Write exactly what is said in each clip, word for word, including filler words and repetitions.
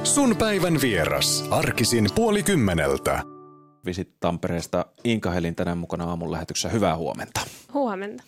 Sun päivän vieras. Arkisin puoli kymmeneltä. Visit Tampereesta Inka Helin tänään mukana aamun lähetyksessä. Hyvää huomenta. Huomenta.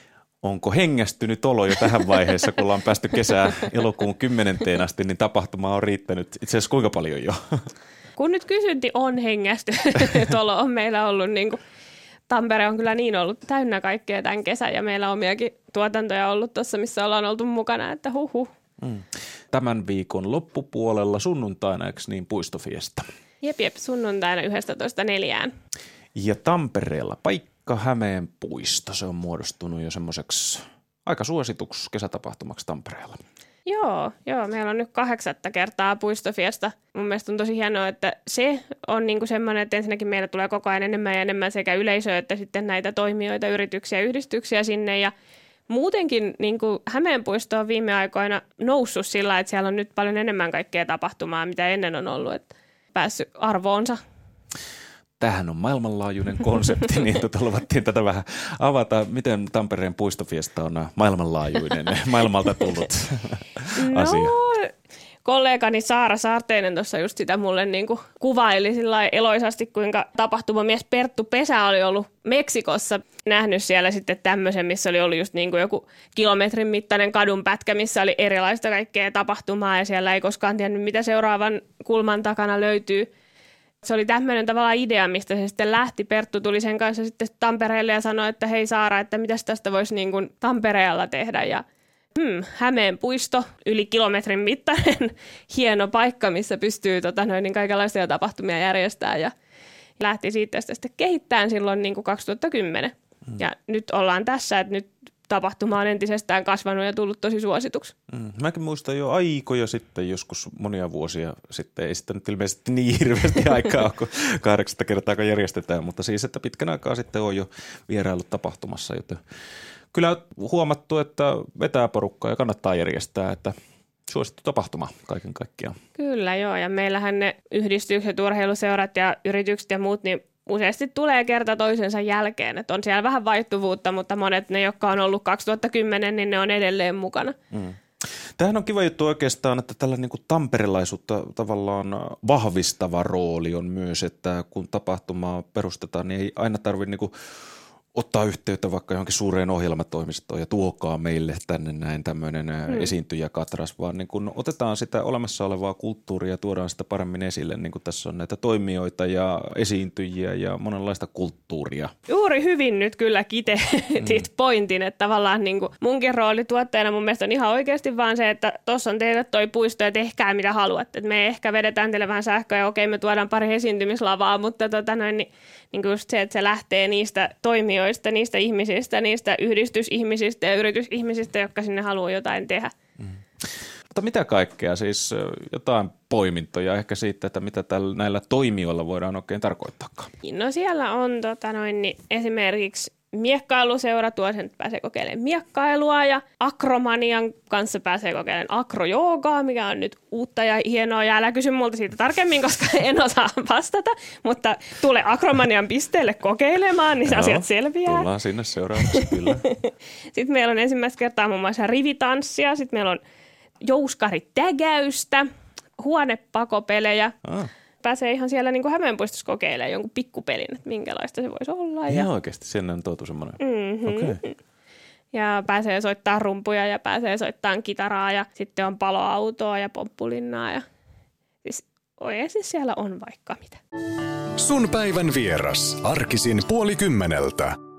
Onko hengästynyt olo jo tähän vaiheessa, kun ollaan päästy kesää elokuun kymmenenteen asti, niin tapahtumaa on riittänyt itse asiassa kuinka paljon jo? Kun nyt kysynti on hengästynyt olo, on meillä ollut niin kuin, Tampere on kyllä niin ollut täynnä kaikkea tämän kesän ja meillä on omiakin tuotantoja ollut tuossa, missä ollaan oltu mukana, että huhu. Mm. Tämän viikon loppupuolella sunnuntaina, eikö niin, puistofiesta? Jep, jep, sunnuntaina yhdestoista neljään. Ja Tampereella paikka Hämeen puisto, se on muodostunut jo semmoiseksi aika suosituksi kesätapahtumaksi Tampereella. Joo, joo, meillä on nyt kahdeksatta kertaa puistofiesta. Mun mielestä on tosi hienoa, että se on niinku semmoinen, että ensinnäkin meillä tulee koko ajan enemmän ja enemmän sekä yleisöä että sitten näitä toimijoita, yrityksiä ja yhdistyksiä sinne. Ja muutenkin niinku Hämeen puisto on viime aikoina noussut sillä, että siellä on nyt paljon enemmän kaikkea tapahtumaa, mitä ennen on ollut, että päässyt arvoonsa. Tämähän on maailmanlaajuinen konsepti, niin tuota luvattiin tätä vähän avata. Miten Tampereen puistofiesta on maailmanlaajuinen, maailmalta tullut asia? No, kollegani Saara Saarteinen tuossa just sitä mulle niin kuin kuvaili sillä eloisasti, kuinka tapahtumamies Perttu Pesä oli ollut Meksikossa. Nähnyt siellä sitten tämmöisen, missä oli ollut just niin kuin joku kilometrin mittainen kadunpätkä, missä oli erilaista kaikkea tapahtumaa ja siellä ei koskaan tiennyt, mitä seuraavan kulman takana löytyy. Se oli tämmöinen tavallaan idea, mistä se sitten lähti. Perttu tuli sen kanssa sitten Tampereelle ja sanoi, että hei Saara, että mitäs tästä voisi niin kuin Tampereella tehdä. Ja hmm, Hämeen puisto, yli kilometrin mittainen hieno paikka, missä pystyy tota, noin, kaikenlaisia tapahtumia järjestämään. Ja lähti siitä sitten kehittämään silloin niin kuin kaksituhattakymmenen. Hmm. Ja nyt ollaan tässä, että nyt tapahtuma on entisestään kasvanut ja tullut tosi suosituksi. Mm. Mäkin muistan jo aikoja sitten, joskus monia vuosia sitten, ei sitten nyt ilmeisesti niin hirveästi aikaa, kun kahdeksatta kertaa kun järjestetään, mutta siis, että pitkän aikaa sitten on jo vierailut tapahtumassa, joten kyllä huomattu, että vetää porukkaa ja kannattaa järjestää, että suosittu tapahtuma kaiken kaikkiaan. Kyllä joo, ja meillähän ne yhdistykset, urheiluseurat ja yritykset ja muut, niin useasti tulee kerta toisensa jälkeen, että on siellä vähän vaihtuvuutta, mutta monet ne, jotka on ollut kaksituhattakymmenen, niin ne on edelleen mukana. Mm. Tämähän on kiva juttu oikeastaan, että tällä niin kuin tamperelaisuutta tavallaan vahvistava rooli on myös, että kun tapahtumaa perustetaan, niin ei aina tarvitse niin kuin ottaa yhteyttä vaikka johonkin suureen ohjelmatoimistoon ja tuokaa meille tänne näin tämmöinen hmm. esiintyjäkatras, vaan niin kun otetaan sitä olemassa olevaa kulttuuria ja tuodaan sitä paremmin esille, niin kuin tässä on näitä toimijoita ja esiintyjiä ja monenlaista kulttuuria. Juuri hyvin nyt kyllä kiteytit hmm. pointin, että tavallaan niin kuin munkin rooli tuottajana mun mielestä on ihan oikeasti vaan se, että tuossa on teille toi puisto ja tehkää mitä haluatte. Et me ehkä vedetään teille vähän sähköä ja okei me tuodaan pari esiintymislavaa, mutta tota noin, niin, niin kuin just se, että se lähtee niistä toimijoista, niistä ihmisistä, niistä yhdistysihmisistä ja yritysihmisistä, jotka sinne haluaa jotain tehdä. Mm. Mutta mitä kaikkea, siis jotain poimintoja ehkä siitä, että mitä tällä, näillä toimijoilla voidaan oikein tarkoittaakaan? No siellä on tota noin, niin esimerkiksi miekkailuseura, tuo sen pääsee kokeilemaan miekkailua ja Akromanian kanssa pääsee kokeilemaan akrojoogaa, mikä on nyt uutta ja hienoa. Ja älä kysy multa siitä tarkemmin, koska en osaa vastata, mutta tule Akromanian pisteelle kokeilemaan, niin no, asiat selviää. Tullaan sinne seuraavaksi, kyllä. Sitten meillä on ensimmäistä kertaa muun muassa rivitanssia, sitten meillä on jouskaritägäystä, huonepakopelejä. Ah. Pääsee ihan siellä niin kuin Hämeenpuistossa kokeilemaan jonkun pikkupelin, että minkälaista se voisi olla. Ihan ja oikeasti, sinne on tuotu semmoinen. Mm-hmm. Okay. Ja pääsee soittaa rumpuja ja pääsee soittamaan kitaraa ja sitten on paloautoa ja pomppulinnaa. Ja siis oikeasti siellä on vaikka mitä. Sun päivän vieras. Arkisin puoli kymmeneltä.